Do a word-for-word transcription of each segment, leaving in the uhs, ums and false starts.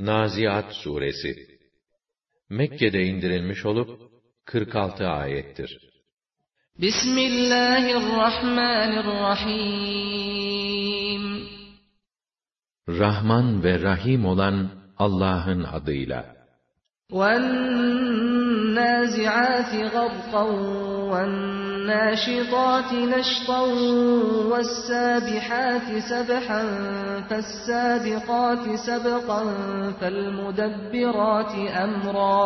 Naziat suresi Mekke'de indirilmiş olup kırk altı ayettir. Bismillahirrahmanirrahim. Rahman ve Rahim olan Allah'ın adıyla. وَالنَّازِعَاتِ غَرْقًا وَالنَّاشِطَاتِ نَشْطًا وَالسَّابِحَاتِ سَبْحًا فَالسَّابِقَاتِ سَبْقًا فَالْمُدَبِّرَاتِ أَمْرًا.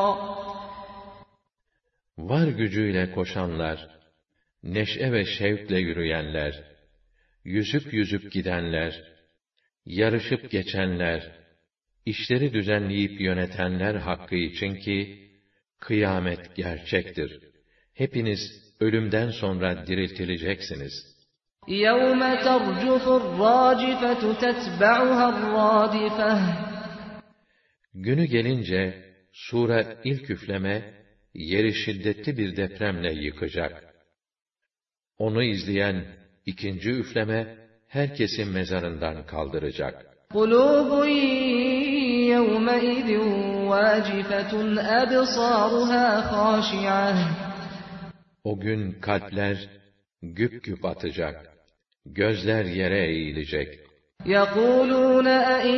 Var gücüyle koşanlar, neşe ve şevkle yürüyenler, yüzüp yüzüp gidenler, yarışıp geçenler, işleri düzenleyip yönetenler hakkı için ki, kıyamet gerçektir. Hepiniz ölümden sonra diriltileceksiniz. يَوْمَ تَرْجُفُ الرَّاجِفَةُ تَتْبَعُهَا الرَّادِفَةُ. Günü gelince, sure ilk üfleme, yeri şiddetli bir depremle yıkacak. Onu izleyen ikinci üfleme, herkesi mezarından kaldıracak. قُلُوبٌ يَوْمَئِذٍ وَاجِفَةٌ أَبْصَارُهَا خَاشِعَةٌ. O gün kalpler güp güp atacak, gözler yere eğilecek. يَقُولُونَ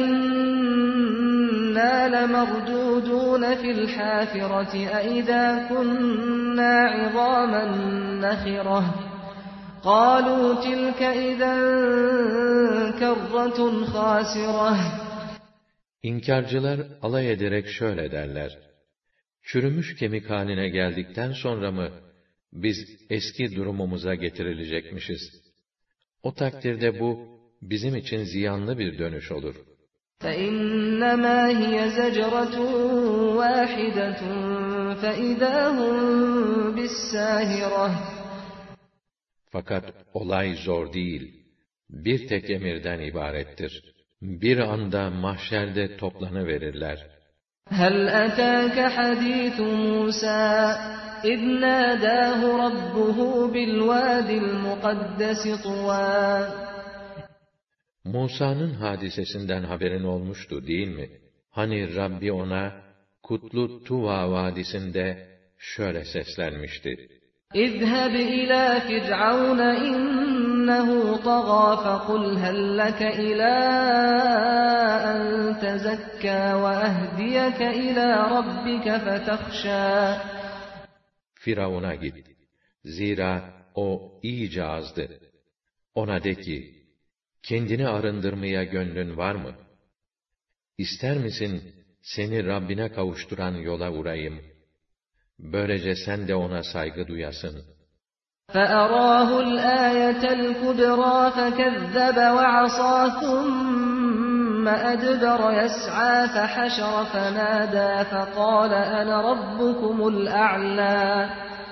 أَإِنَّا لَمَرْدُودُونَ فِي الْحَافِرَةِ أَإِذَا كُنَّا عِظَامًا نَخِرَةً قَالُوا تِلْكَ إِذًا كَرَّةٌ خَاسِرَةٌ. İnkarcılar alay ederek şöyle derler: Çürümüş kemik haline geldikten sonra mı biz eski durumumuza getirilecekmişiz? O takdirde bu bizim için ziyanlı bir dönüş olur. فَإِنَّمَا هِيَ زَجْرَةٌ وَاحِدَةٌ فَإِذَا هُمْ بِالسَّاهِرَةِ. Fakat olay zor değil, bir tek emirden ibarettir. Bir anda mahşerde toplanıverirler. هَلْ أَتَاكَ حَدِيثُ مُوسَى إِذْ نَادَاهُ رَبُّهُ بِالْوَادِ الْمُقَدَّسِ طُوًى. Musa'nın hadisesinden haberin olmuştu değil mi? Hani Rabbi ona kutlu Tuva vadisinde şöyle seslenmişti: اذهب إلى فرعون إنه طغى فقل هل لك إلى أن تزكى وأهديك إلى ربك فتخشى. Firavun'a git. Zira o iyice azdı. Ona de ki, kendini arındırmaya gönlün var mı? İster misin seni Rabbine kavuşturan yola uğrayayım? Böylece sen de ona saygı duyasın. فَأَرَاهُ الْآيَةَ الْكُبْرَى فَكَذَّبَ وَعَصَىٰ ثُمَّ أَدْبَرَ يَسْعَىٰ فَحَشَرَ فَنَادَىٰ فَقَالَ أَنَا رَبُّكُمُ الْأَعْلَىٰ.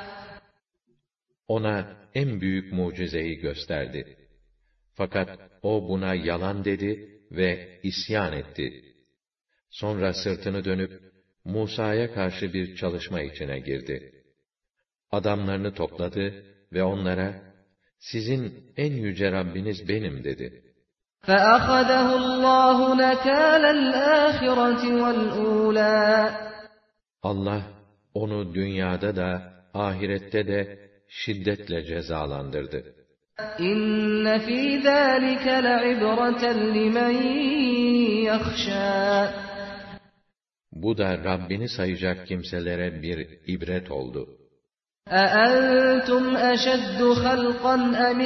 Ona en büyük mucizeyi gösterdi. Fakat o buna yalan dedi ve isyan etti. Sonra sırtını dönüp Musa'ya karşı bir çalışma içine girdi. Adamlarını topladı ve onlara, sizin en yüce Rabbiniz benim dedi. فَأَخَذَهُ اللّٰهُ نَكَالَ الْآخِرَةِ وَالْأُولَى. Allah onu dünyada da ahirette de şiddetle cezalandırdı. İnne fî zâlike le'ibreten limen yakhşâ. Bu da Rabbini sayacak kimselere bir ibret oldu. أَأَنْتُمْ أَشَدُّ خَلْقًا أَمِ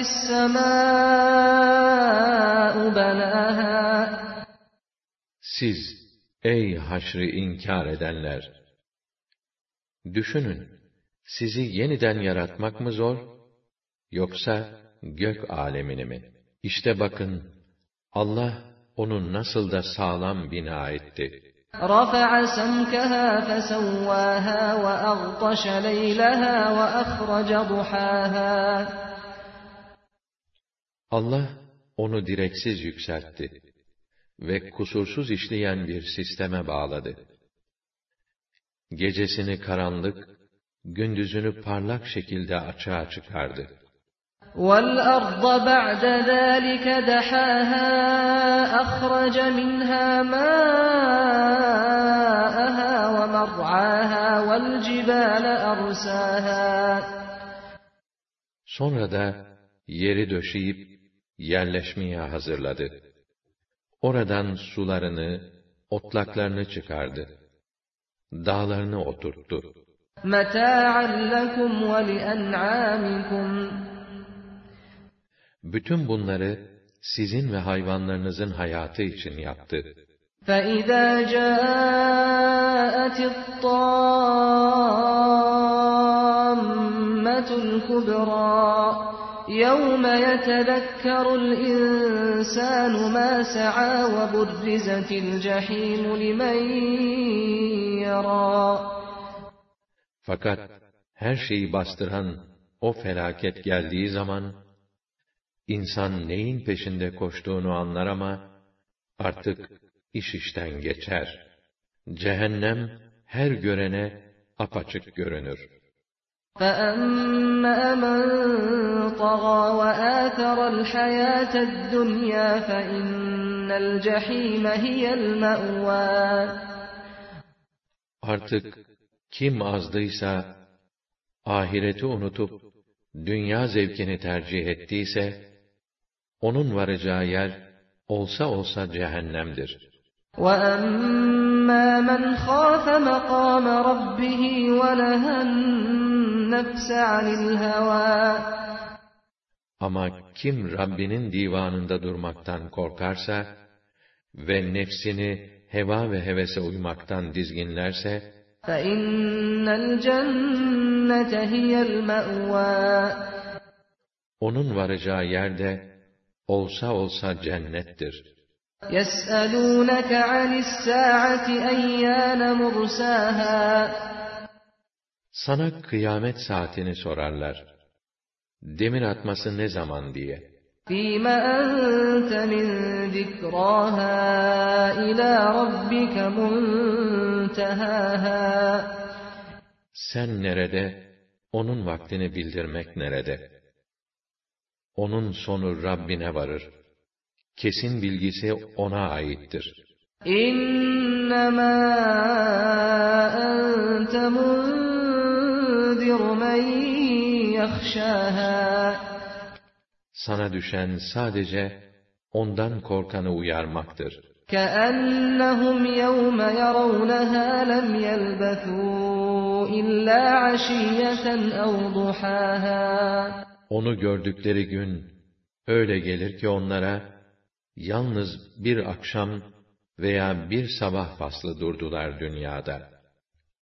السَّمَاءُ بَنَاهَا. Siz, ey haşrı inkar edenler! Düşünün, sizi yeniden yaratmak mı zor, yoksa gök alemini mi? İşte bakın, Allah onu nasıl da sağlam bina etti. رَفَعَ سَمْكَهَا فَسَوَّاهَا وَأَغْطَشَ لَيْلَهَا وَأَخْرَجَ ضُحَاهَا. Allah onu direksiz yükseltti ve kusursuz işleyen bir sisteme bağladı. Gecesini karanlık, gündüzünü parlak şekilde açığa çıkardı. وَالْأَرْضَ بَعْدَ ذَٰلِكَ دَحَاهَا أَخْرَجَ مِنْهَا مَاءَهَا مرساها Sonra da yeri döşeyip yerleşmeye hazırladı. Oradan sularını, otlaklarını çıkardı. Dağlarını oturttu. مَتَاعًا لَكُمْ وَلِأَنْعَامِكُمْ Bütün bunları sizin ve hayvanlarınızın hayatı için yaptı. فَإِذَا جَاءَتِ الطَّامَّةُ الْكُبْرَى يَوْمَ يَتَذَكَّرُ الْإِنسَانُ مَا سَعَى وَبُرِّزَتِ الْجَحِيمُ لِمَنْ يَرَى Fakat her şeyi bastıran o felaket geldiği zaman, insan neyin peşinde koştuğunu anlar ama, artık iş işten geçer. Cehennem her görene apaçık görünür. فَأَمَّا مَنْ طَغَى وَآثَرَ الْحَيَاةَ الدُّنْيَا فَإِنَّ الْجَحِيمَ هِيَ الْمَأْوَى Artık kim azdıysa, ahireti unutup, dünya zevkini tercih ettiyse, onun varacağı yer, olsa olsa cehennemdir. وَأَمَّا مَنْ خَافَ مَقَامَ رَبِّهِ وَنَهَى النَّفْسَ عَنِ الْهَوَى Ama kim Rabbinin divanında durmaktan korkarsa ve nefsini heva ve hevese uymaktan dizginlerse, فَإِنَّ الْجَنَّةَ هِيَ الْمَأْوَى onun varacağı yer de olsa olsa cennettir. يَسْأَلُونَكَ عَنِ السَّاعَةِ أَيَّانَ مُرْسَاهَا Sana kıyamet saatini sorarlar. Demir atması ne zaman diye. فِيمَ أَنْتَ مِنْ ذِكْرَاهَا إِلَى رَبِّكَ مُنْتَهَاهَا Sen nerede, onun vaktini bildirmek nerede? Onun sonu Rabbine varır. Kesin bilgisi ona aittir. إِنَّمَا أَنْتَ مُنْذِرُ مَنْ يَخْشَاهَا Sana düşen sadece ondan korkanı uyarmaktır. كَأَنَّهُمْ يَوْمَ يَرَوْنَهَا لَمْ يَلْبَثُوا إِلَّا عَشِيَّةً أَوْ ضُحَاهَا Onu gördükleri gün, öyle gelir ki onlara, yalnız bir akşam veya bir sabah faslı durdular dünyada.